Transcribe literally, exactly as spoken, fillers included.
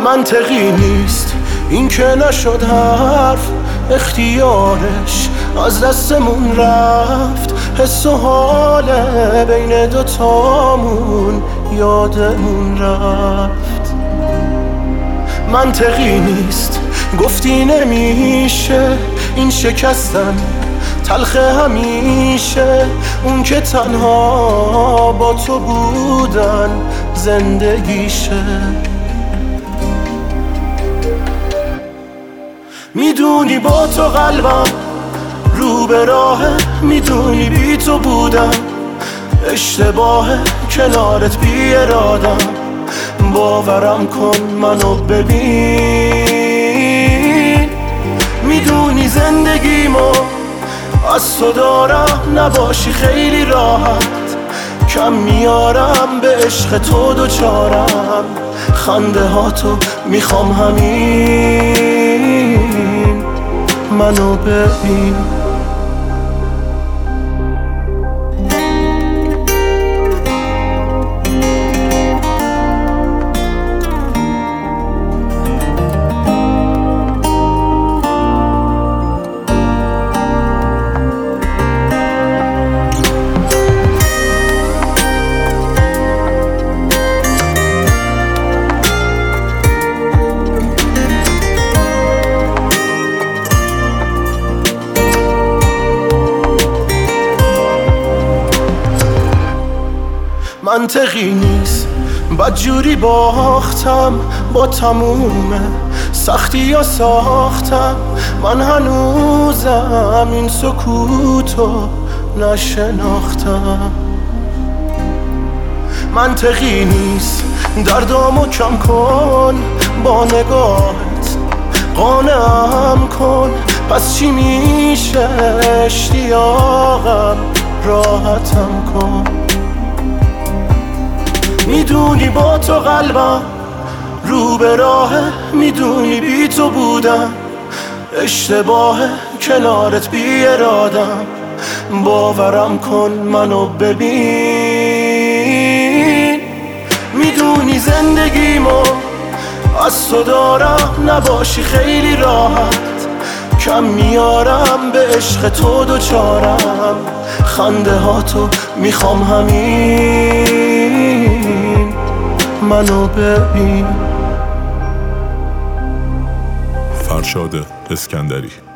منطقی نیست این که نشد حرف، اختیارش از دستمون رفت. حس و حاله بین دوتامون یادمون رفت. منطقی نیست گفتی نمیشه این شکستن تلخ همیشه، اون که تنها با تو بودن زندگیشه. میدونی با تو قلبم رو به راهه، میدونی بی تو بودم اشتباهه، کنارت بی ارادم. باورم کن منو ببین، میدونی زندگیمو از تو دارم، نباشی خیلی راحت کم میارم به عشق تو دوچارم. خنده ها تو میخوام همین منو ببین. منطقی نیست بدجوری باختم، با تموم سختی یا ساختم. من هنوزم این سکوتو نشناختم. منطقی نیست دردامو کم کن با نگاهت، قانعم کن. پس چی میشه اشتیاقم راحتم کن. میدونی با تو قلبم رو به راهه، میدونی بی تو بودم اشتباهه، کنارت بی ارادم. باورم کن منو ببین، میدونی زندگیمو از تو دارم، نباشی خیلی راحت کم میارم به عشق تو دوچارم. خنده ها تو میخوام همین منو ببین. فرشاد اسکندری.